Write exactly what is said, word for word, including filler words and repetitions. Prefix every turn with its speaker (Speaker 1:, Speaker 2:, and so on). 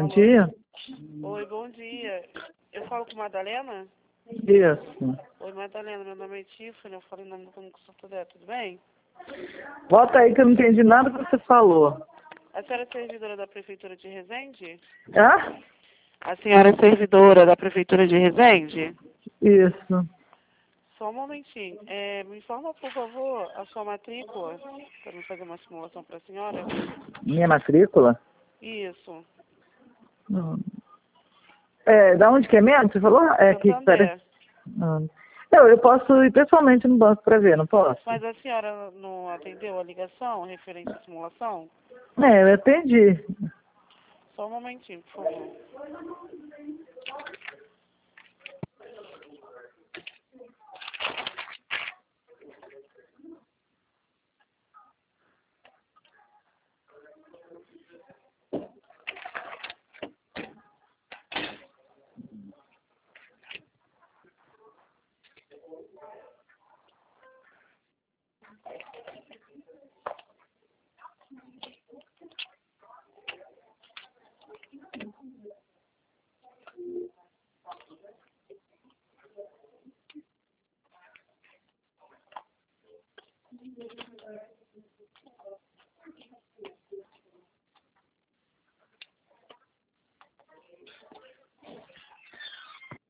Speaker 1: Bom dia.
Speaker 2: Oi, bom dia. Eu falo com Madalena?
Speaker 1: Isso.
Speaker 2: Oi, Madalena, meu nome é Tiffany, eu falo em nome do Concurso Tudé, tudo bem?
Speaker 1: Volta aí que eu não entendi nada que você falou.
Speaker 2: A senhora é servidora da Prefeitura de Resende?
Speaker 1: Hã?
Speaker 2: A senhora é servidora da Prefeitura de Resende?
Speaker 1: Isso.
Speaker 2: Só um momentinho. É, me informa, por favor, a sua matrícula, para me fazer uma simulação para a senhora.
Speaker 1: Minha matrícula?
Speaker 2: Isso.
Speaker 1: Hum. É, da onde que é mesmo? Você falou? É que, pera.
Speaker 2: Santander.
Speaker 1: Hum. Eu, eu posso ir pessoalmente no banco para ver, não posso?
Speaker 2: Mas a senhora não atendeu a ligação referente à simulação?
Speaker 1: É, eu atendi.
Speaker 2: Só um momentinho, por favor.